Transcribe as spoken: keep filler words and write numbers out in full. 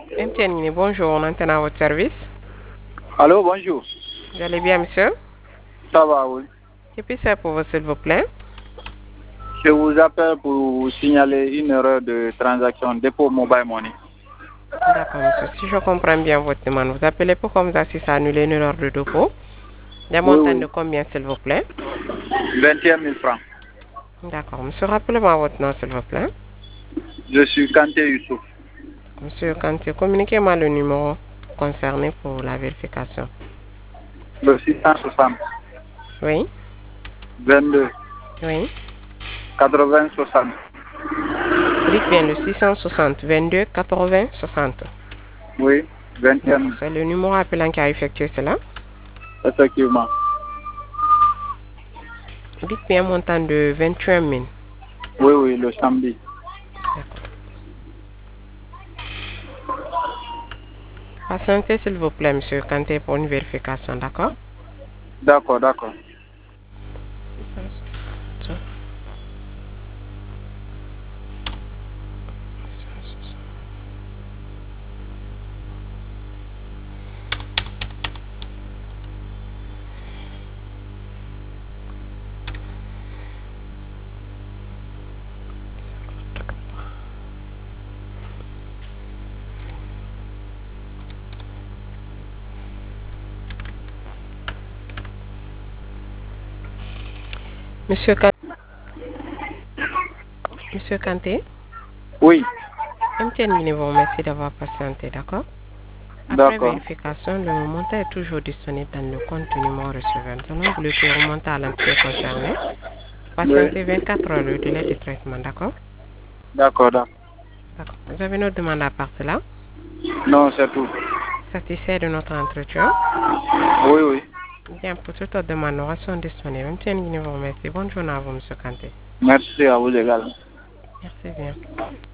M T N, bonjour, on entend à votre service. Allô, bonjour. Vous allez bien, monsieur? Ça va, oui. Que puis faire pour vous, s'il vous plaît? Je vous appelle pour signaler une erreur de transaction dépôt mobile money. D'accord, monsieur. Si je comprends bien votre demande, vous appelez pour comme ça si ça annule une erreur de dépôt. Des Oui, montants oui. de combien, s'il vous plaît? vingt et un mille francs. D'accord, monsieur, rappelez-moi votre nom, s'il vous plaît. Je suis Kanté Youssouf. Monsieur Kanté, communiquez-moi le numéro concerné pour la vérification. Le six cent soixante, Oui, vingt-deux, oui. quatre-vingts, soixante. Dites bien le six cent soixante, vingt-deux, quatre-vingts, soixante. Oui, vingt et un D'accord, mille. c'est le numéro appelant qui a effectué cela. Effectivement. Dites bien un montant de vingt-et-un mille. Oui, oui, le samedi. D'accord. Patientez, s'il vous plaît, monsieur Kanté, pour une vérification, d'accord? D'accord, d'accord. Monsieur Kanté, monsieur Kanté, Oui, M T N vous remercie d'avoir patienté, d'accord? Après d'accord. vérification, le montant est toujours disponible dans le compte du numéro receveur. Nous allons vous le faire remonter à l'entité concernée. Oui, Patientez vingt-quatre heures le délai de traitement, d'accord? d'accord, d'accord. D'accord. Vous avez une autre demande à part cela? Non, c'est tout. Satisfait de notre entretien? Oui, oui. Bien, pour toute autre demande, nous restons disponibles. M T N vous remercie. Bonne journée à vous, monsieur Kanté. Merci à vous également. Merci bien.